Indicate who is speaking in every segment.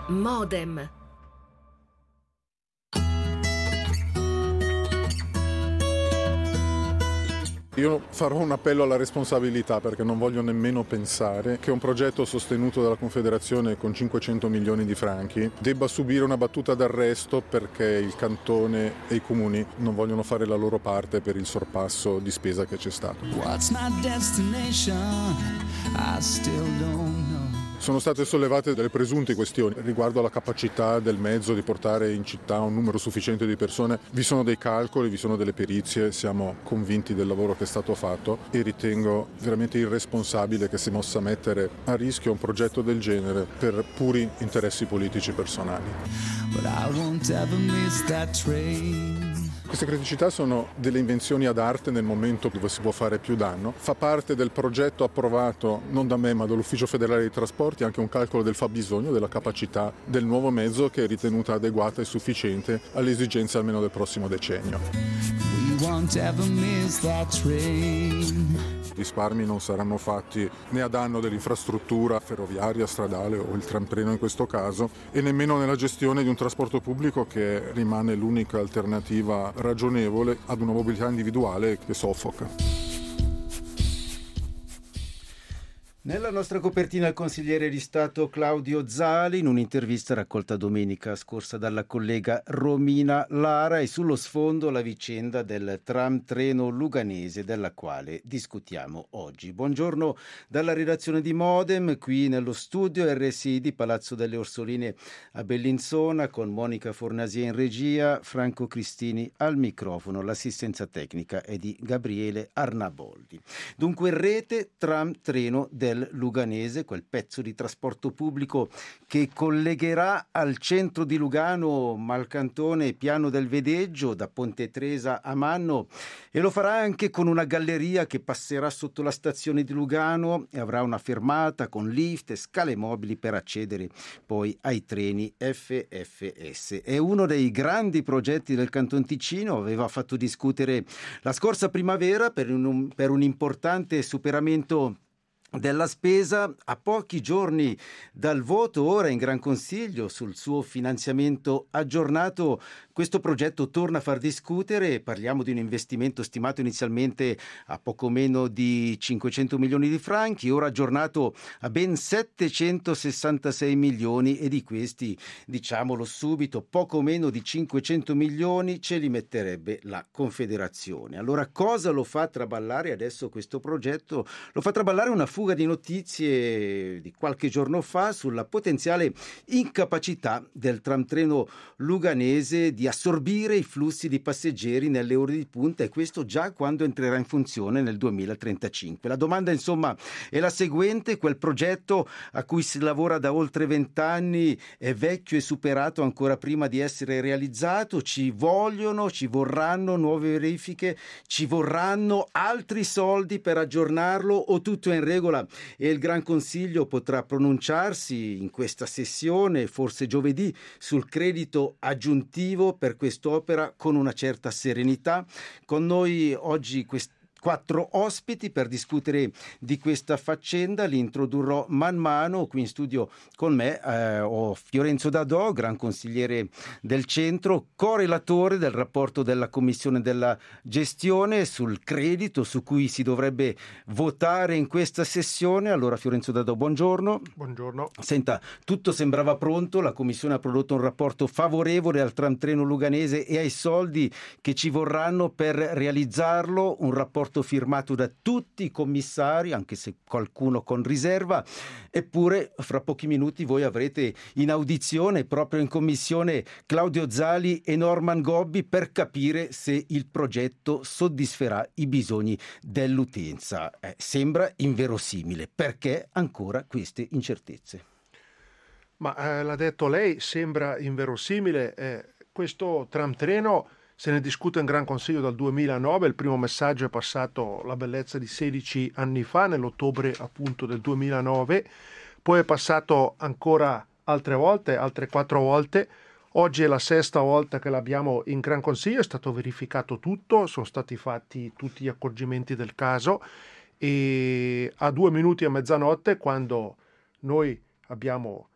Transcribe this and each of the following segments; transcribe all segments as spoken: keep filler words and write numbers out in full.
Speaker 1: Modem.
Speaker 2: Io farò un appello alla responsabilità, perché non voglio nemmeno pensare che un progetto sostenuto dalla Confederazione con cinquecento milioni di franchi debba subire una battuta d'arresto perché il cantone e i comuni non vogliono fare la loro parte per il sorpasso di spesa che c'è stato.
Speaker 3: What's my destination? I still don't know.
Speaker 2: Sono state sollevate delle presunte questioni riguardo alla capacità del mezzo di portare in città un numero sufficiente di persone. Vi sono dei calcoli, vi sono delle perizie, siamo convinti del lavoro che è stato fatto e ritengo veramente irresponsabile che si possa mettere a rischio un progetto del genere per puri interessi politici personali.
Speaker 3: But I won't ever miss that train.
Speaker 2: Queste criticità sono delle invenzioni ad arte nel momento dove si può fare più danno. Fa parte del progetto approvato non da me ma dall'Ufficio Federale dei Trasporti anche un calcolo del fabbisogno, della capacità del nuovo mezzo che è ritenuta adeguata e sufficiente alle esigenze almeno del prossimo decennio.
Speaker 3: We won't ever miss that train.
Speaker 2: I risparmi non saranno fatti né a danno dell'infrastruttura ferroviaria, stradale o il tramtreno in questo caso, e nemmeno nella gestione di un trasporto pubblico che rimane l'unica alternativa ragionevole ad una mobilità individuale che soffoca.
Speaker 4: Nella nostra copertina il consigliere di Stato Claudio Zali in un'intervista raccolta domenica scorsa dalla collega Romina Lara e sullo sfondo la vicenda del tram treno luganese della quale discutiamo oggi. Buongiorno dalla redazione di Modem, qui nello studio R S I di Palazzo delle Orsoline a Bellinzona con Monica Fornasia in regia, Franco Cristini al microfono, l'assistenza tecnica è di Gabriele Arnaboldi. Dunque rete tram treno del Luganese, quel pezzo di trasporto pubblico che collegherà al centro di Lugano Malcantone e Piano del Vedeggio da Ponte Tresa a Manno, e lo farà anche con una galleria che passerà sotto la stazione di Lugano e avrà una fermata con lift e scale mobili per accedere poi ai treni F F S. È uno dei grandi progetti del Canton Ticino, aveva fatto discutere la scorsa primavera per un, per un importante superamento della spesa. A pochi giorni dal voto ora in Gran Consiglio sul suo finanziamento aggiornato, questo progetto torna a far discutere. Parliamo di un investimento stimato inizialmente a poco meno di cinquecento milioni di franchi, ora aggiornato a ben settecentosessantasei milioni, e di questi, diciamolo subito, poco meno di cinquecento milioni ce li metterebbe la Confederazione. Allora cosa lo fa traballare adesso questo progetto? Lo fa traballare una fuga di notizie di qualche giorno fa sulla potenziale incapacità del tramtreno luganese di assorbire i flussi di passeggeri nelle ore di punta, e questo già quando entrerà in funzione nel duemilatrentacinque. La domanda insomma è la seguente: quel progetto a cui si lavora da oltre vent'anni è vecchio e superato ancora prima di essere realizzato? Ci vogliono, ci vorranno nuove verifiche, ci vorranno altri soldi per aggiornarlo, o tutto è in regola e il Gran Consiglio potrà pronunciarsi in questa sessione, forse giovedì, sul credito aggiuntivo per quest'opera con una certa serenità? Con noi oggi quest- quattro ospiti per discutere di questa faccenda. Li introdurrò man mano. Qui in studio con me eh, ho Fiorenzo Dadò, gran consigliere del centro, correlatore del rapporto della Commissione della Gestione sul credito su cui si dovrebbe votare in questa sessione. Allora Fiorenzo Dadò, buongiorno.
Speaker 5: Buongiorno.
Speaker 4: Senta, tutto sembrava pronto, la Commissione ha prodotto un rapporto favorevole al tramtreno luganese e ai soldi che ci vorranno per realizzarlo, un rapporto firmato da tutti i commissari, anche se qualcuno con riserva. Eppure fra pochi minuti voi avrete in audizione proprio in commissione Claudio Zali e Norman Gobbi per capire se il progetto soddisferà i bisogni dell'utenza. Eh, sembra inverosimile. Perché ancora queste incertezze?
Speaker 5: Ma eh, l'ha detto lei, sembra inverosimile. Eh, questo tramtreno se ne discute in Gran Consiglio dal duemilanove, il primo messaggio è passato la bellezza di sedici anni fa, nell'ottobre appunto del duemilanove, poi è passato ancora altre volte, altre quattro volte, oggi è la sesta volta che l'abbiamo in Gran Consiglio, è stato verificato tutto, sono stati fatti tutti gli accorgimenti del caso, e a due minuti a mezzanotte, quando noi abbiamo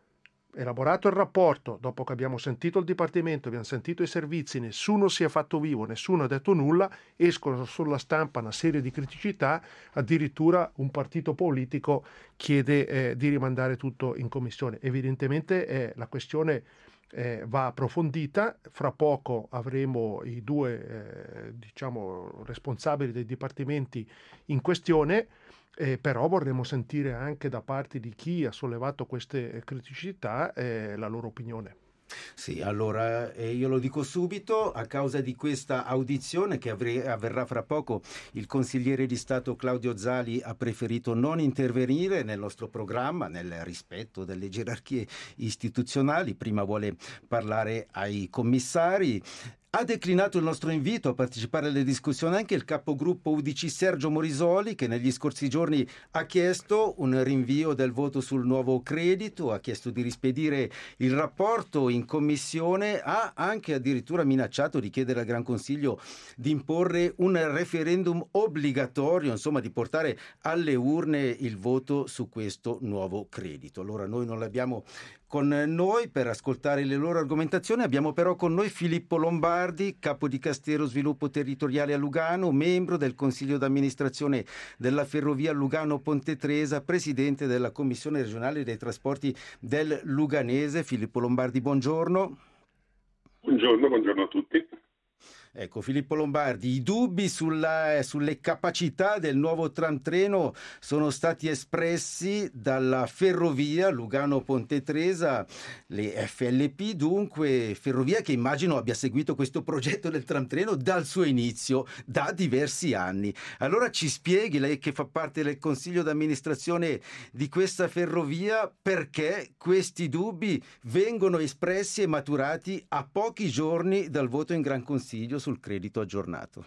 Speaker 5: elaborato il rapporto, dopo che abbiamo sentito il Dipartimento, abbiamo sentito i servizi, nessuno si è fatto vivo, nessuno ha detto nulla, escono sulla stampa una serie di criticità, addirittura un partito politico chiede eh, di rimandare tutto in commissione. Evidentemente eh, la questione eh, va approfondita, fra poco avremo i due eh, diciamo, responsabili dei dipartimenti in questione. Eh, però vorremmo sentire anche da parte di chi ha sollevato queste criticità eh, la loro opinione.
Speaker 4: Sì, allora eh, io lo dico subito, a causa di questa audizione che avre- avverrà fra poco, il consigliere di Stato Claudio Zali ha preferito non intervenire nel nostro programma, nel rispetto delle gerarchie istituzionali, prima vuole parlare ai commissari. Ha declinato il nostro invito a partecipare alle discussioni anche il capogruppo U D C Sergio Morisoli, che negli scorsi giorni ha chiesto un rinvio del voto sul nuovo credito, ha chiesto di rispedire il rapporto in commissione, ha anche addirittura minacciato di chiedere al Gran Consiglio di imporre un referendum obbligatorio, insomma di portare alle urne il voto su questo nuovo credito. Allora noi non l'abbiamo con noi per ascoltare le loro argomentazioni, abbiamo però con noi Filippo Lombardi, capo di Castero Sviluppo Territoriale a Lugano, membro del Consiglio d'amministrazione della Ferrovia Lugano-Ponte Tresa, presidente della Commissione regionale dei trasporti del Luganese. Filippo Lombardi, buongiorno.
Speaker 1: Buongiorno, buongiorno a tutti.
Speaker 4: Ecco, Filippo Lombardi, i dubbi sulla, sulle capacità del nuovo tram treno sono stati espressi dalla Ferrovia Lugano-Ponte Tresa, le F L P, dunque Ferrovia che immagino abbia seguito questo progetto del tram treno dal suo inizio, da diversi anni. Allora ci spieghi, lei che fa parte del consiglio d'amministrazione di questa ferrovia, perché questi dubbi vengono espressi e maturati a pochi giorni dal voto in Gran Consiglio sul credito aggiornato?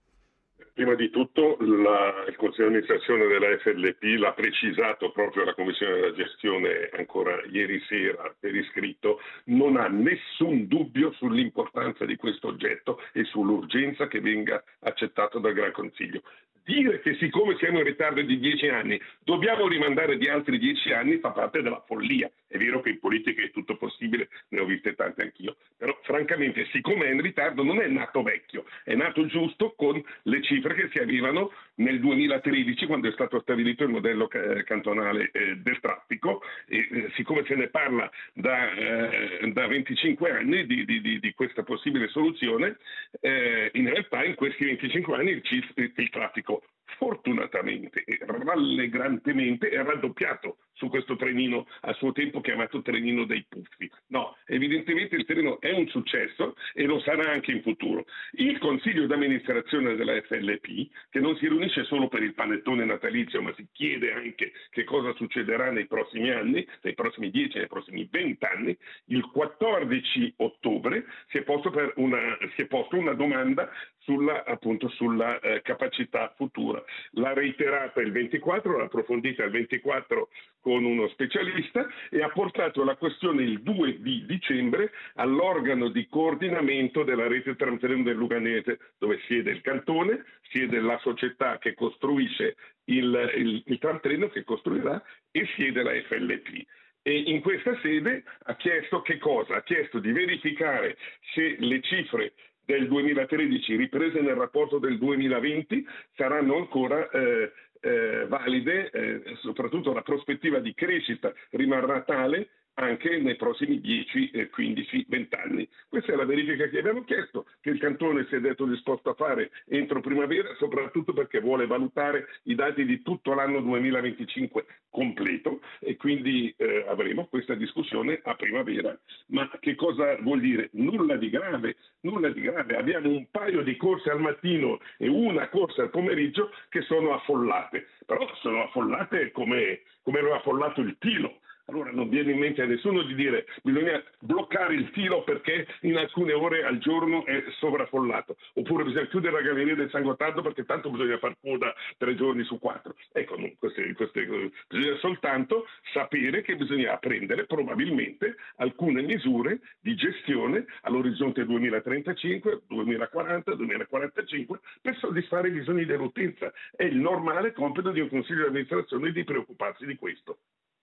Speaker 1: Prima di tutto la, il Consiglio di amministrazione della F L P l'ha precisato proprio alla Commissione della Gestione ancora ieri sera per iscritto, non ha nessun dubbio sull'importanza di questo oggetto e sull'urgenza che venga accettato dal Gran Consiglio. Dire che siccome siamo in ritardo di dieci anni dobbiamo rimandare di altri dieci anni fa parte della follia. È vero che in politica è tutto possibile, ne ho viste tante anch'io, però francamente siccome è in ritardo non è nato vecchio, è nato giusto con le cifre che si avevano nel duemilatredici quando è stato stabilito il modello eh, cantonale eh, del traffico e eh, siccome se ne parla da, eh, da venticinque anni di, di, di, di questa possibile soluzione, eh, in realtà in questi venticinque anni il, il, il traffico fortunatamente e rallegrantemente è raddoppiato su questo trenino a suo tempo chiamato trenino dei puffi. No, evidentemente il treno è un successo e lo sarà anche in futuro. Il consiglio d'amministrazione della F L P, che non si riunisce solo per il panettone natalizio, ma si chiede anche che cosa succederà nei prossimi anni, nei prossimi dieci, nei prossimi venti anni, il quattordici ottobre si è posto, per una, si è posto una domanda sulla, appunto, sulla eh, capacità futura. L'ha reiterata il ventiquattro, l'ha approfondita il ventiquattro con uno specialista e ha portato la questione il due di dicembre all'organo di coordinamento della rete tram treno del Luganese, dove siede il cantone, siede la società che costruisce il, il, il tram treno che costruirà e siede la F L P. E in questa sede ha chiesto che cosa? Ha chiesto di verificare se le cifre del duemilatredici riprese nel rapporto del duemilaventi saranno ancora eh, eh, valide, eh, soprattutto la prospettiva di crescita rimarrà tale anche nei prossimi dieci, quindici, venti anni. Questa è la verifica che abbiamo chiesto, che il Cantone si è detto disposto a fare entro primavera, soprattutto perché vuole valutare i dati di tutto l'anno duemilaventicinque completo e quindi eh, avremo questa discussione a primavera. Ma che cosa vuol dire? Nulla di grave, nulla di grave. Abbiamo un paio di corse al mattino e una corsa al pomeriggio che sono affollate, però sono affollate come, come lo ha affollato il Tilo. Allora non viene in mente a nessuno di dire bisogna bloccare il filo perché in alcune ore al giorno è sovraffollato, oppure bisogna chiudere la galleria del San Gottardo perché tanto bisogna far coda tre giorni su quattro. Ecco, no, queste, queste, bisogna soltanto sapere che bisogna prendere probabilmente alcune misure di gestione all'orizzonte duemilatrentacinque, duemilaquaranta, duemilaquarantacinque per soddisfare i bisogni dell'utenza. È il normale compito di un consiglio di amministrazione di preoccuparsi di questo.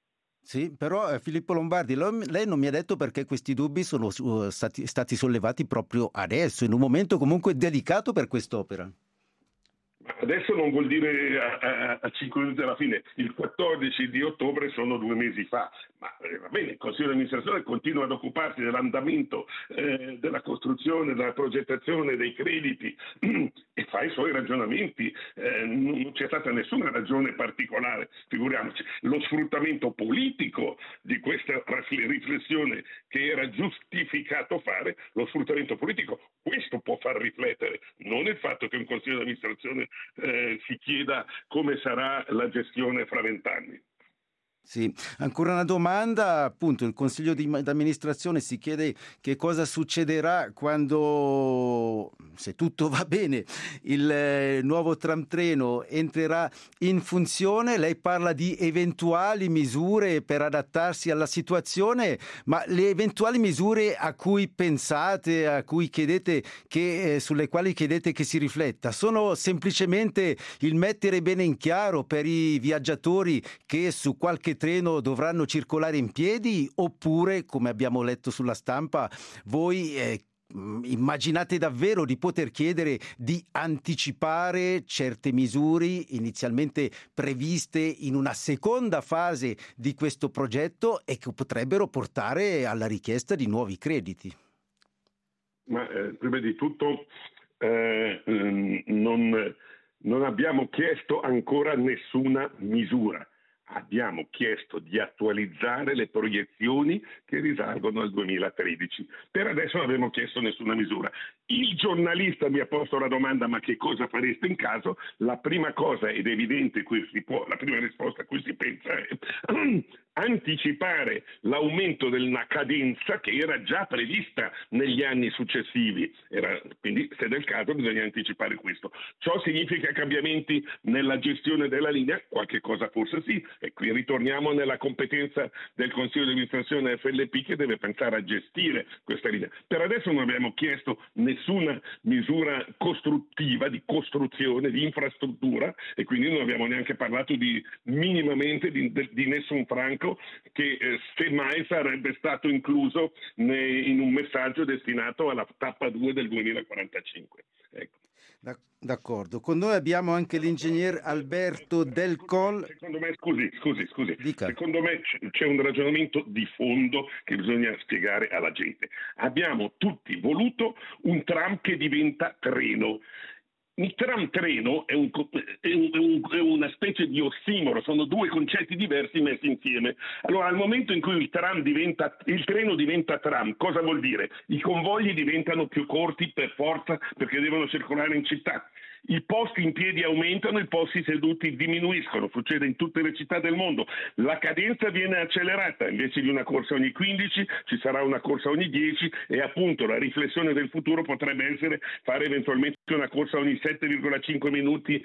Speaker 4: Sì, però eh, Filippo Lombardi, lo- lei non mi ha detto perché questi dubbi sono su- stati, stati sollevati proprio adesso, in un momento comunque delicato per quest'opera.
Speaker 1: Ma adesso non vuol dire a, a, a cinque minuti dalla fine, il quattordici di ottobre sono due mesi fa, ma eh, va bene, il Consiglio di amministrazione continua ad occuparsi dell'andamento eh, della costruzione, della progettazione, dei crediti e fa i suoi ragionamenti, eh, non, non c'è stata nessuna ragione particolare, figuriamoci, lo sfruttamento politico di questa riflessione che era giustificato fare, lo sfruttamento politico, questo può far riflettere, non il fatto che un Consiglio di amministrazione Eh, si chieda come sarà la gestione fra vent'anni.
Speaker 4: Sì, ancora una domanda, appunto il Consiglio di amministrazione si chiede che cosa succederà quando, se tutto va bene, il eh, nuovo tram treno entrerà in funzione. Lei parla di eventuali misure per adattarsi alla situazione, ma le eventuali misure a cui pensate, a cui chiedete che, eh, sulle quali chiedete che si rifletta, sono semplicemente il mettere bene in chiaro per i viaggiatori che su qualche treno dovranno circolare in piedi, oppure, come abbiamo letto sulla stampa, voi eh, immaginate davvero di poter chiedere di anticipare certe misure inizialmente previste in una seconda fase di questo progetto e che potrebbero portare alla richiesta di nuovi crediti?
Speaker 1: Ma eh, prima di tutto eh, non, non abbiamo chiesto ancora nessuna misura. Abbiamo chiesto di attualizzare le proiezioni che risalgono al duemilatredici. Per adesso non abbiamo chiesto nessuna misura. Il giornalista mi ha posto la domanda: ma che cosa fareste in caso? La prima cosa, ed è evidente, cui si può, la prima risposta a cui si pensa è anticipare l'aumento della cadenza che era già prevista negli anni successivi. Era, quindi, se del caso, bisogna anticipare questo. Ciò significa cambiamenti nella gestione della linea? Qualche cosa forse sì. E qui ritorniamo nella competenza del Consiglio di amministrazione F L P, che deve pensare a gestire questa linea. Per adesso non abbiamo chiesto nessuna misura costruttiva, di costruzione, di infrastruttura, e quindi non abbiamo neanche parlato di minimamente di, di nessun franco che eh, semmai sarebbe stato incluso nei, in un messaggio destinato alla tappa due del duemilaquarantacinque. Ecco.
Speaker 4: D'accordo, con noi abbiamo anche l'ingegner Alberto Del Col.
Speaker 1: Secondo me, scusi, scusi, scusi.
Speaker 4: Dica.
Speaker 1: Secondo me c'è un ragionamento di fondo che bisogna spiegare alla gente. Abbiamo tutti voluto un tram che diventa treno. Il tram treno è, un, è, un, è una specie di ossimoro, sono due concetti diversi messi insieme. Allora, al momento in cui il tram diventa, il treno diventa tram, cosa vuol dire? I convogli diventano più corti per forza perché devono circolare in città. I posti in piedi aumentano, i posti seduti diminuiscono, succede in tutte le città del mondo. La cadenza viene accelerata, invece di una corsa ogni quindici ci sarà una corsa ogni dieci, e appunto la riflessione del futuro potrebbe essere fare eventualmente una corsa ogni sette virgola cinque minuti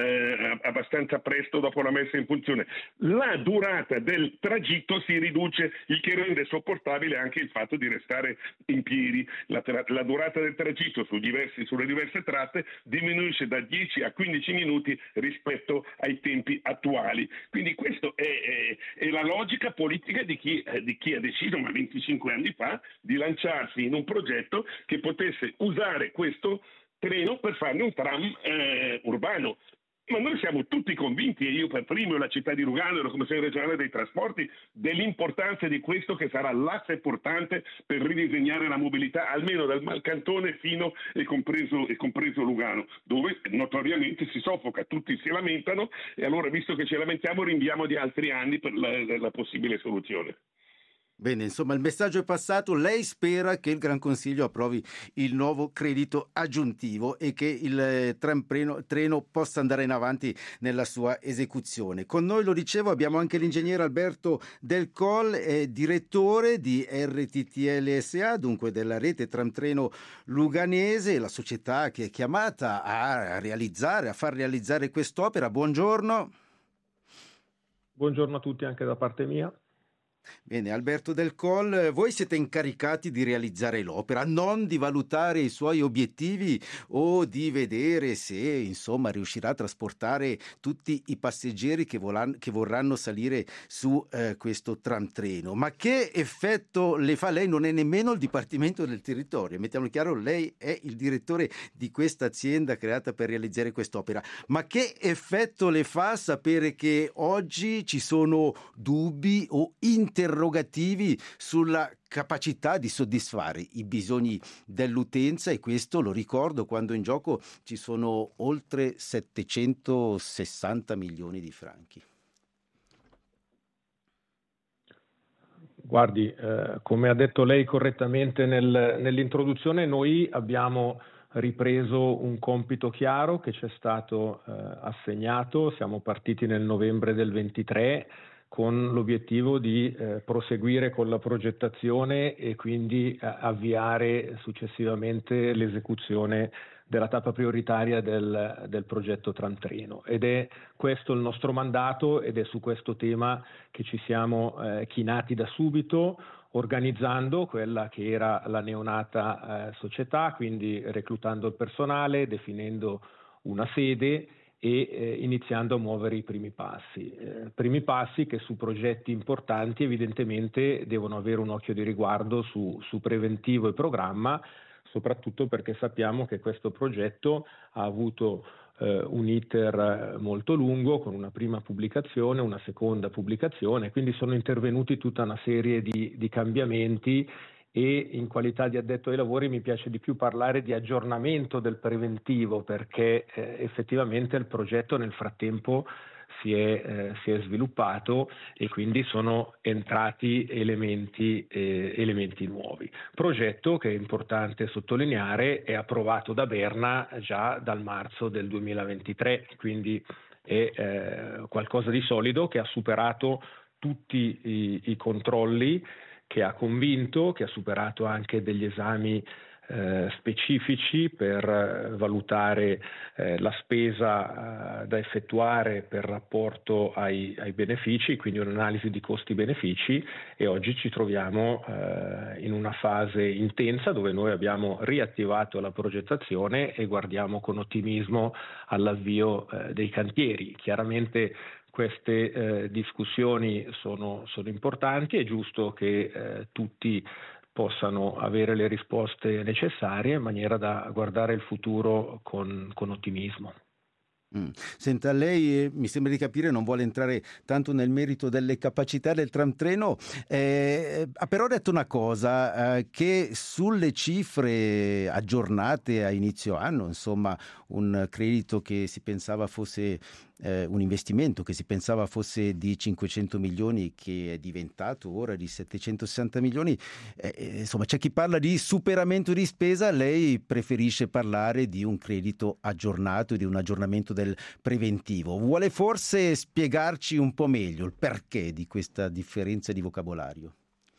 Speaker 1: eh, abbastanza presto dopo la messa in funzione. La durata del tragitto si riduce, il che rende sopportabile anche il fatto di restare in piedi. La, tra- la durata del tragitto su diversi, sulle diverse tratte diminuisce da dieci a quindici minuti rispetto ai tempi attuali. Quindi questa è, è, è la logica politica di chi, eh, di chi ha deciso, ma venticinque anni fa, di lanciarsi in un progetto che potesse usare questo treno per farne un tram eh, urbano. Ma noi siamo tutti convinti, e io per primo, e la città di Lugano e la Commissione regionale dei trasporti, dell'importanza di questo, che sarà l'asse portante per ridisegnare la mobilità, almeno dal Malcantone fino e compreso, e compreso Lugano, dove notoriamente si soffoca, tutti si lamentano, e allora, visto che ci lamentiamo, rinviamo di altri anni per la, la possibile soluzione.
Speaker 4: Bene, insomma, il messaggio è passato. Lei spera che il Gran Consiglio approvi il nuovo credito aggiuntivo e che il tram treno, treno possa andare in avanti nella sua esecuzione. Con noi, lo dicevo, abbiamo anche l'ingegnere Alberto Del Col, eh, direttore di R T T L S A, dunque della rete tram treno luganese, la società che è chiamata a realizzare, a far realizzare quest'opera. Buongiorno.
Speaker 6: Buongiorno a tutti anche da parte mia.
Speaker 4: Bene, Alberto Del Col, voi siete incaricati di realizzare l'opera, non di valutare i suoi obiettivi o di vedere se, insomma, riuscirà a trasportare tutti i passeggeri che, volan- che vorranno salire su eh, questo tramtreno. Ma che effetto le fa? Lei non è nemmeno il Dipartimento del Territorio, mettiamo chiaro, lei è il direttore di questa azienda creata per realizzare quest'opera. Ma che effetto le fa sapere che oggi ci sono dubbi o interrogativi sulla capacità di soddisfare i bisogni dell'utenza, e questo lo ricordo quando in gioco ci sono oltre settecentosessanta milioni di franchi?
Speaker 6: Guardi, eh, come ha detto lei correttamente nel, nell'introduzione, noi abbiamo ripreso un compito chiaro che ci è stato eh, assegnato. Siamo partiti nel novembre del ventitré con l'obiettivo di eh, proseguire con la progettazione e quindi eh, avviare successivamente l'esecuzione della tappa prioritaria del, del progetto Tramtreno. Ed è questo il nostro mandato ed è su questo tema che ci siamo eh, chinati da subito, organizzando quella che era la neonata eh, società, quindi reclutando il personale, definendo una sede e eh, iniziando a muovere i primi passi. Eh, primi passi che su progetti importanti evidentemente devono avere un occhio di riguardo su, su preventivo e programma, soprattutto perché sappiamo che questo progetto ha avuto eh, un iter molto lungo, con una prima pubblicazione, una seconda pubblicazione, quindi sono intervenuti tutta una serie di, di cambiamenti, e in qualità di addetto ai lavori mi piace di più parlare di aggiornamento del preventivo, perché eh, effettivamente il progetto nel frattempo si è, eh, si è sviluppato e quindi sono entrati elementi, eh, elementi nuovi. Progetto che è importante sottolineare è approvato da Berna già dal marzo del duemilaventitré, quindi è eh, qualcosa di solido che ha superato tutti i, i controlli, che ha convinto, che ha superato anche degli esami eh, specifici per eh, valutare eh, la spesa eh, da effettuare per rapporto ai, ai benefici, quindi un'analisi di costi-benefici, e oggi ci troviamo eh, in una fase intensa dove noi abbiamo riattivato la progettazione e guardiamo con ottimismo all'avvio eh, dei cantieri. Chiaramente queste eh, discussioni sono, sono importanti, è giusto che eh, tutti possano avere le risposte necessarie in maniera da guardare il futuro con, con ottimismo.
Speaker 4: Mm. Senta, lei eh, mi sembra di capire non vuole entrare tanto nel merito delle capacità del tramtreno, eh, ha però detto una cosa, eh, che sulle cifre aggiornate a inizio anno, insomma un credito che si pensava fosse eh, un investimento che si pensava fosse di cinquecento milioni, che è diventato ora di settecentosessanta milioni, eh, insomma c'è chi parla di superamento di spesa, lei preferisce parlare di un credito aggiornato, di un aggiornamento del preventivo. Vuole forse spiegarci un po' meglio il perché di questa differenza di vocabolario?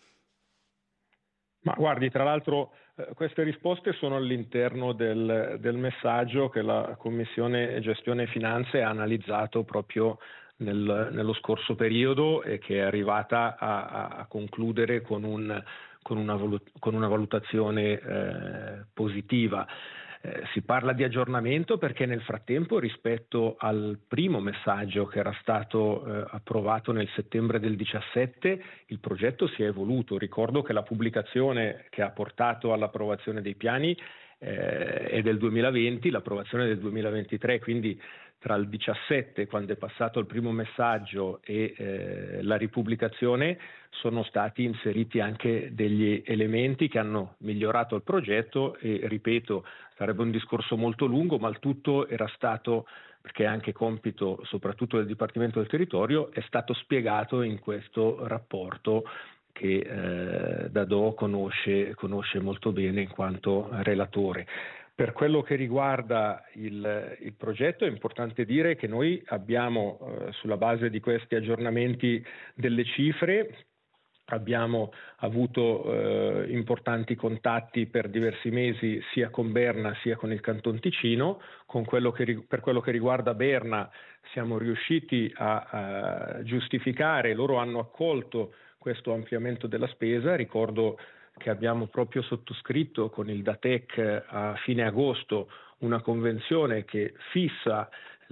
Speaker 6: Ma guardi, tra l'altro eh, queste risposte sono all'interno del, del messaggio che la Commissione Gestione e Finanze ha analizzato proprio nel, nello scorso periodo e che è arrivata a, a, a concludere con, un, con, una, valut- con una valutazione eh, positiva. Eh, si parla di aggiornamento perché nel frattempo, rispetto al primo messaggio che era stato eh, approvato nel settembre del diciassette, il progetto si è evoluto. Ricordo che la pubblicazione che ha portato all'approvazione dei piani eh, è del duemilaventi, l'approvazione del duemilaventitré, quindi tra il diciassette, quando è passato il primo messaggio, e eh, la ripubblicazione sono stati inseriti anche degli elementi che hanno migliorato il progetto e, ripeto, sarebbe un discorso molto lungo, ma il tutto era stato, perché è anche compito soprattutto del Dipartimento del Territorio, è stato spiegato in questo rapporto che eh, Dadò conosce, conosce molto bene in quanto relatore. Per quello che riguarda il, il progetto è importante dire che noi abbiamo, eh, sulla base di questi aggiornamenti delle cifre, abbiamo avuto eh, importanti contatti per diversi mesi sia con Berna sia con il Canton Ticino. Con quello che, per quello che riguarda Berna siamo riusciti a, a giustificare, loro hanno accolto questo ampliamento della spesa. Ricordo che abbiamo proprio sottoscritto con il Datec a fine agosto una convenzione che fissa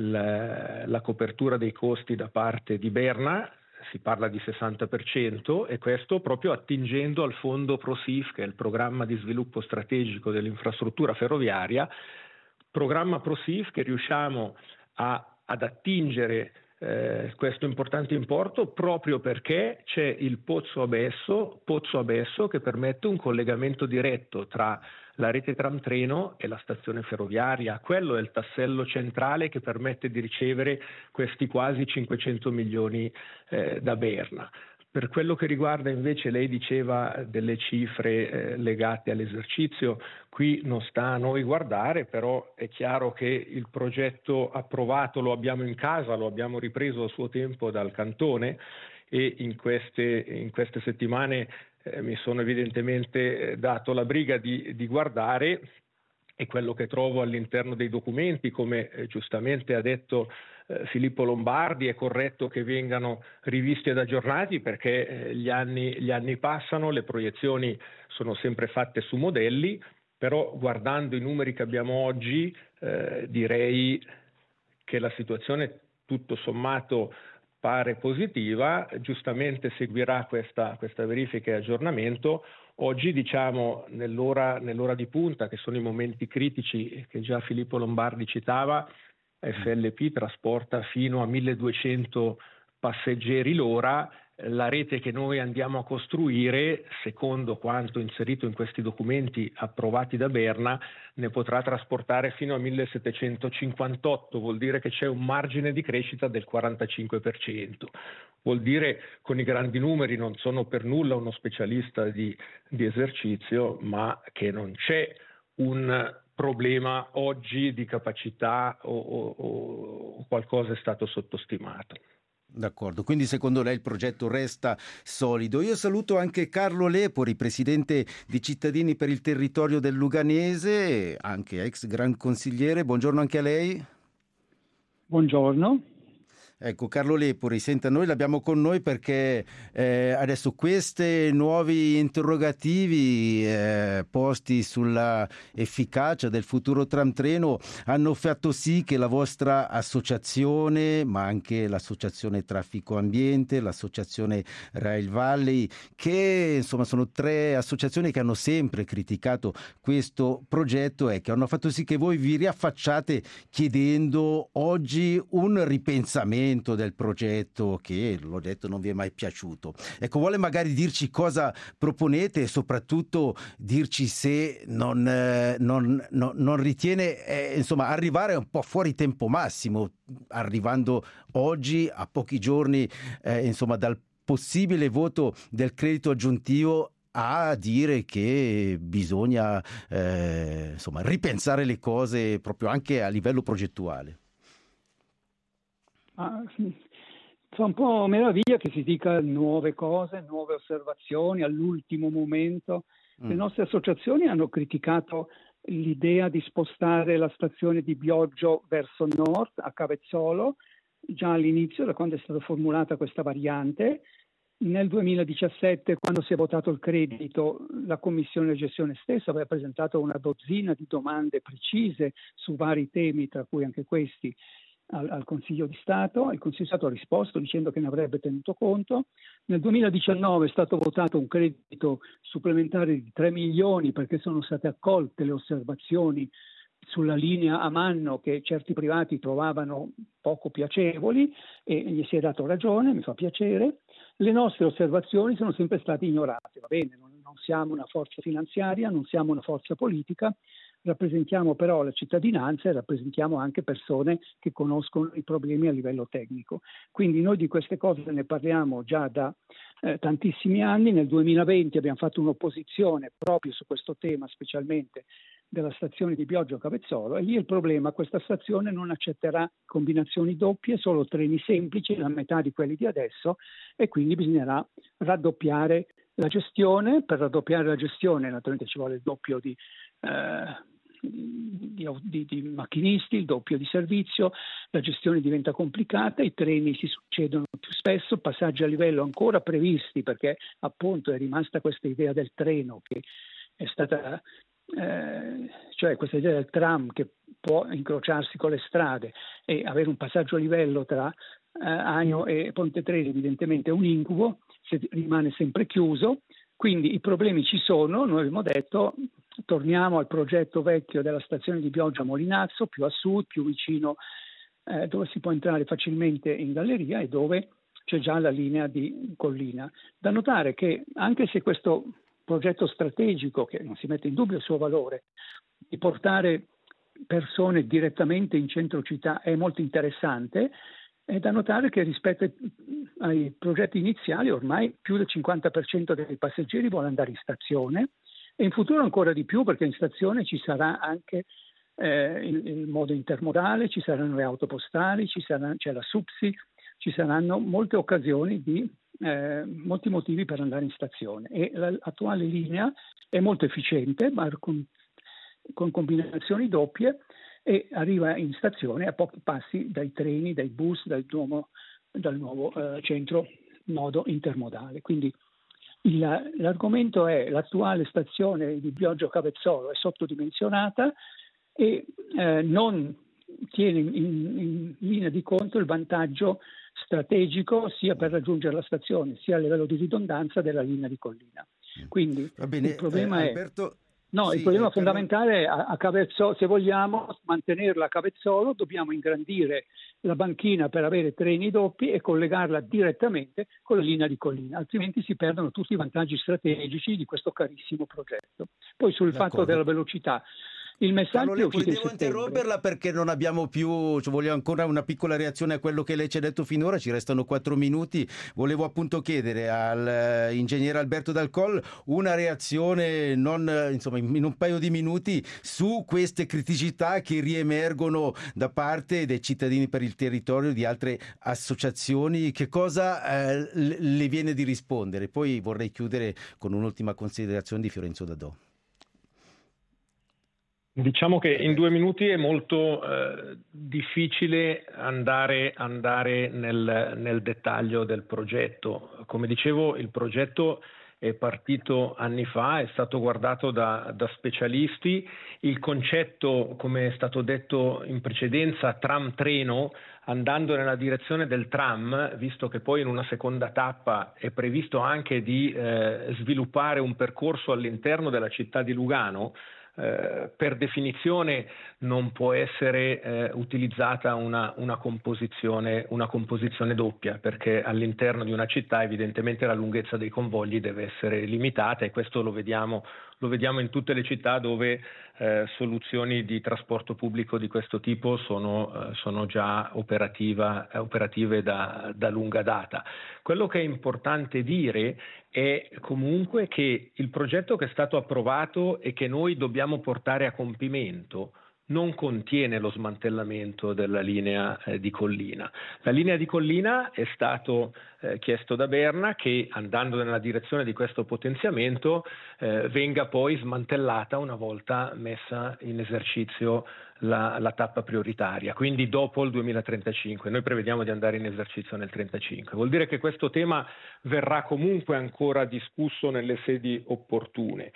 Speaker 6: la, la copertura dei costi da parte di Berna. Si parla di sessanta per cento, e questo proprio attingendo al fondo ProSIF, che è il programma di sviluppo strategico dell'infrastruttura ferroviaria, programma ProSIF che riusciamo a, ad attingere eh, questo importante importo proprio perché c'è il Pozzo Abesso, Pozzo Abesso che permette un collegamento diretto tra la rete tram treno e la stazione ferroviaria. Quello è il tassello centrale che permette di ricevere questi quasi cinquecento milioni eh, da Berna. Per quello che riguarda invece, lei diceva delle cifre eh, legate all'esercizio, qui non sta a noi guardare, però è chiaro che il progetto approvato lo abbiamo in casa, lo abbiamo ripreso a suo tempo dal Cantone, e in queste, in queste settimane eh, mi sono evidentemente dato la briga di, di guardare, e quello che trovo all'interno dei documenti, come eh, giustamente ha detto eh, Filippo Lombardi, è corretto che vengano rivisti ed aggiornati perché eh, gli anni, gli anni passano, le proiezioni sono sempre fatte su modelli, però guardando i numeri che abbiamo oggi eh, direi che la situazione tutto sommato pare positiva. Giustamente seguirà questa, questa verifica e aggiornamento. Oggi, diciamo, nell'ora, nell'ora di punta, che sono i momenti critici che già Filippo Lombardi citava, F L P trasporta fino a milleduecento passeggeri l'ora. La rete che noi andiamo a costruire, secondo quanto inserito in questi documenti approvati da Berna, ne potrà trasportare fino a millesettecentocinquantotto, vuol dire che c'è un margine di crescita del quarantacinque per cento. Vuol dire, con i grandi numeri, non sono per nulla uno specialista di, di esercizio, ma che non c'è un problema oggi di capacità o, o, o qualcosa è stato sottostimato.
Speaker 4: D'accordo, quindi secondo lei il progetto resta solido. Io saluto anche Carlo Lepori, presidente di Cittadini per il Territorio del Luganese, anche ex gran consigliere. Buongiorno anche a lei.
Speaker 7: Buongiorno.
Speaker 4: Ecco, Carlo Lepori, senta, noi l'abbiamo con noi perché eh, adesso questi nuovi interrogativi eh, posti sulla efficacia del futuro tram treno hanno fatto sì che la vostra associazione, ma anche l'associazione Traffico Ambiente, l'associazione Rail Valley, che insomma sono tre associazioni che hanno sempre criticato questo progetto e che hanno fatto sì che voi vi riaffacciate chiedendo oggi un ripensamento del progetto che, l'ho detto, non vi è mai piaciuto. Ecco, vuole magari dirci cosa proponete e soprattutto dirci se non, eh, non, non, non ritiene eh, insomma arrivare un po' fuori tempo massimo, arrivando oggi a pochi giorni eh, insomma dal possibile voto del credito aggiuntivo a dire che bisogna eh, insomma ripensare le cose proprio anche a livello progettuale.
Speaker 7: Ah, sì. Fa un po' meraviglia che si dica nuove cose, nuove osservazioni all'ultimo momento. Le mm. nostre associazioni hanno criticato l'idea di spostare la stazione di Bioggio verso nord, a Cavezzolo, già all'inizio, da quando è stata formulata questa variante. Nel duemiladiciassette, quando si è votato il credito, la Commissione di gestione stessa aveva presentato una dozzina di domande precise su vari temi, tra cui anche questi, Al, al Consiglio di Stato. Il Consiglio di Stato ha risposto dicendo che ne avrebbe tenuto conto. Nel duemiladiciannove è stato votato un credito supplementare di tre milioni perché sono state accolte le osservazioni sulla linea a Manno che certi privati trovavano poco piacevoli e gli si è dato ragione, mi fa piacere. Le nostre osservazioni sono sempre state ignorate, va bene, non, non siamo una forza finanziaria, non siamo una forza politica, rappresentiamo però la cittadinanza e rappresentiamo anche persone che conoscono i problemi a livello tecnico. Quindi noi di queste cose ne parliamo già da eh, tantissimi anni. Nel duemilaventi abbiamo fatto un'opposizione proprio su questo tema, specialmente della stazione di Bioggio Cavezzolo, e lì il problema: questa stazione non accetterà combinazioni doppie, solo treni semplici, la metà di quelli di adesso, e quindi bisognerà raddoppiare la gestione. Per raddoppiare la gestione naturalmente ci vuole il doppio di, eh, di, di, di macchinisti, il doppio di servizio, la gestione diventa complicata, i treni si succedono più spesso, passaggi a livello ancora previsti, perché appunto è rimasta questa idea del treno che è stata, eh, cioè questa idea del tram che può incrociarsi con le strade e avere un passaggio a livello tra eh, Agno e Ponte Treni evidentemente è un incubo, se rimane sempre chiuso, quindi i problemi ci sono. Noi abbiamo detto torniamo al progetto vecchio della stazione di Bioggia Molinazzo, più a sud, più vicino, eh, dove si può entrare facilmente in galleria e dove c'è già la linea di Collina. Da notare che anche se questo progetto strategico, che non si mette in dubbio il suo valore, di portare persone direttamente in centro città è molto interessante, è da notare che rispetto ai progetti iniziali ormai più del cinquanta per cento dei passeggeri vuole andare in stazione, e in futuro ancora di più, perché in stazione ci sarà anche eh, il, il modo intermodale, ci saranno le auto postali, ci sarà, c'è la Supsi, ci saranno molte occasioni di eh, molti motivi per andare in stazione, e l'attuale linea è molto efficiente, ma con, con combinazioni doppie, e arriva in stazione a pochi passi dai treni, dai bus, dal nuovo, dal nuovo eh, centro nodo intermodale. Quindi il, l'argomento è: l'attuale stazione di Bioggia Cavezzolo è sottodimensionata e eh, non tiene in, in linea di conto il vantaggio strategico sia per raggiungere la stazione sia a livello di ridondanza della linea di Collina. Quindi
Speaker 4: va bene,
Speaker 7: il problema
Speaker 4: eh,
Speaker 7: è
Speaker 4: Alberto...
Speaker 7: No,
Speaker 4: sì,
Speaker 7: il problema
Speaker 4: eh,
Speaker 7: fondamentale è a, a Cavezzolo, se vogliamo mantenerla a Cavezzolo dobbiamo ingrandire la banchina per avere treni doppi e collegarla direttamente con la linea di Collina, altrimenti si perdono tutti i vantaggi strategici di questo carissimo progetto. Poi sul
Speaker 4: D'accordo.
Speaker 7: fatto della velocità, il messaggio è uscito in
Speaker 4: devo
Speaker 7: settembre.
Speaker 4: interromperla perché non abbiamo più, cioè voglio ancora una piccola reazione a quello che lei ci ha detto finora, ci restano quattro minuti. Volevo appunto chiedere all'ingegnere Alberto Dal Coll una reazione non, insomma, in un paio di minuti su queste criticità che riemergono da parte dei cittadini per il territorio, di altre associazioni. Che cosa eh, le viene di rispondere? Poi vorrei chiudere con un'ultima considerazione di Fiorenzo Dadò.
Speaker 6: Diciamo che in due minuti è molto eh, difficile andare, andare nel, nel dettaglio del progetto. Come dicevo, il progetto è partito anni fa, è stato guardato da, da specialisti. Il concetto, come è stato detto in precedenza, tram-treno, andando nella direzione del tram, visto che poi in una seconda tappa è previsto anche di eh, sviluppare un percorso all'interno della città di Lugano, Eh, per definizione non può essere eh, utilizzata una, una, composizione, una composizione doppia, perché all'interno di una città evidentemente la lunghezza dei convogli deve essere limitata, e questo lo vediamo, lo vediamo in tutte le città dove eh, soluzioni di trasporto pubblico di questo tipo sono, eh, sono già operativa, eh, operative da, da lunga data. Quello che è importante dire è comunque che il progetto che è stato approvato e che noi dobbiamo portare a compimento non contiene lo smantellamento della linea eh, di Collina. La linea di Collina è stato eh, chiesto da Berna che, andando nella direzione di questo potenziamento, eh, venga poi smantellata una volta messa in esercizio la, la tappa prioritaria, quindi dopo il duemilatrentacinque. Noi prevediamo di andare in esercizio nel trentacinque. Vuol dire che questo tema verrà comunque ancora discusso nelle sedi opportune,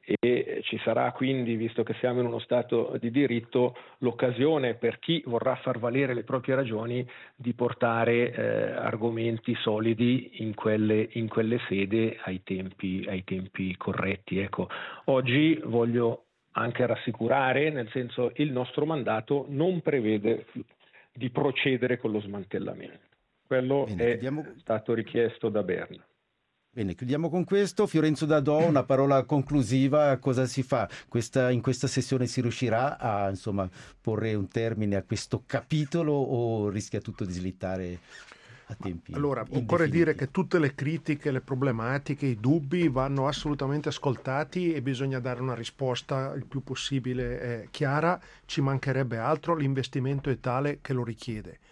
Speaker 6: e ci sarà quindi, visto che siamo in uno Stato di diritto, l'occasione per chi vorrà far valere le proprie ragioni di portare eh, argomenti solidi in quelle, in quelle sedi ai tempi, ai tempi corretti. Ecco, oggi voglio anche rassicurare, nel senso, il nostro mandato non prevede di procedere con lo smantellamento. Quello Bene, è chiudiamo... stato richiesto da Berna.
Speaker 4: Bene, chiudiamo con questo. Fiorenzo Dadò, una parola conclusiva: cosa si fa? Questa, in questa sessione si riuscirà a, insomma, porre un termine a questo capitolo, o rischia tutto di slittare a tempi
Speaker 5: Allora,
Speaker 4: indefiniti?
Speaker 5: Occorre dire che tutte le critiche, le problematiche, i dubbi vanno assolutamente ascoltati e bisogna dare una risposta il più possibile eh, chiara. Ci mancherebbe altro, l'investimento è tale che lo richiede.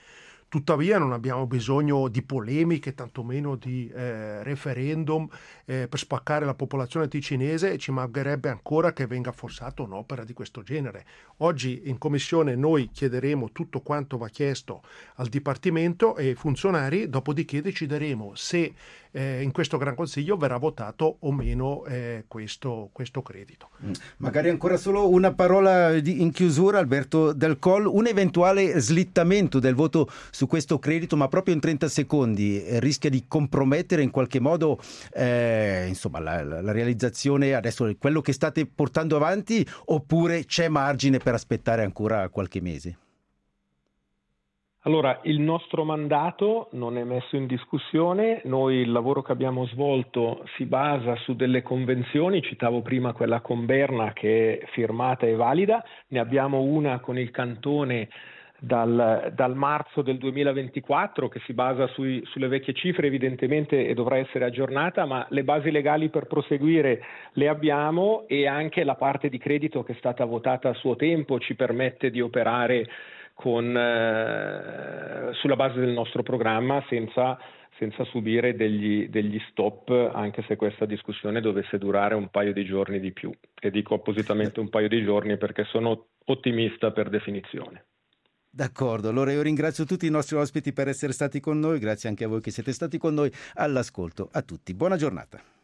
Speaker 5: Tuttavia non abbiamo bisogno di polemiche, tantomeno di eh, referendum eh, per spaccare la popolazione ticinese, e ci mancherebbe ancora che venga affossata un'opera di questo genere. Oggi in commissione noi chiederemo tutto quanto va chiesto al Dipartimento e ai funzionari, dopodiché decideremo se eh, in questo Gran Consiglio verrà votato o meno eh, questo, questo credito.
Speaker 4: Magari ancora solo una parola di, in chiusura, Alberto Del Coll, un eventuale slittamento del voto su questo credito, ma proprio in trenta secondi, eh, rischia di compromettere in qualche modo eh, insomma, la, la, la realizzazione, adesso quello che state portando avanti, oppure c'è margine per aspettare ancora qualche mese?
Speaker 6: Allora, il nostro mandato non è messo in discussione, noi il lavoro che abbiamo svolto si basa su delle convenzioni, citavo prima quella con Berna che è firmata e valida, ne abbiamo una con il Cantone dal, dal marzo del duemilaventiquattro che si basa sui, sulle vecchie cifre evidentemente e dovrà essere aggiornata, ma le basi legali per proseguire le abbiamo, e anche la parte di credito che è stata votata a suo tempo ci permette di operare con, eh, sulla base del nostro programma senza, senza subire degli, degli stop, anche se questa discussione dovesse durare un paio di giorni di più. E dico appositamente un paio di giorni perché sono ottimista per definizione.
Speaker 4: D'accordo, allora io ringrazio tutti i nostri ospiti per essere stati con noi, grazie anche a voi che siete stati con noi, all'ascolto a tutti, buona giornata.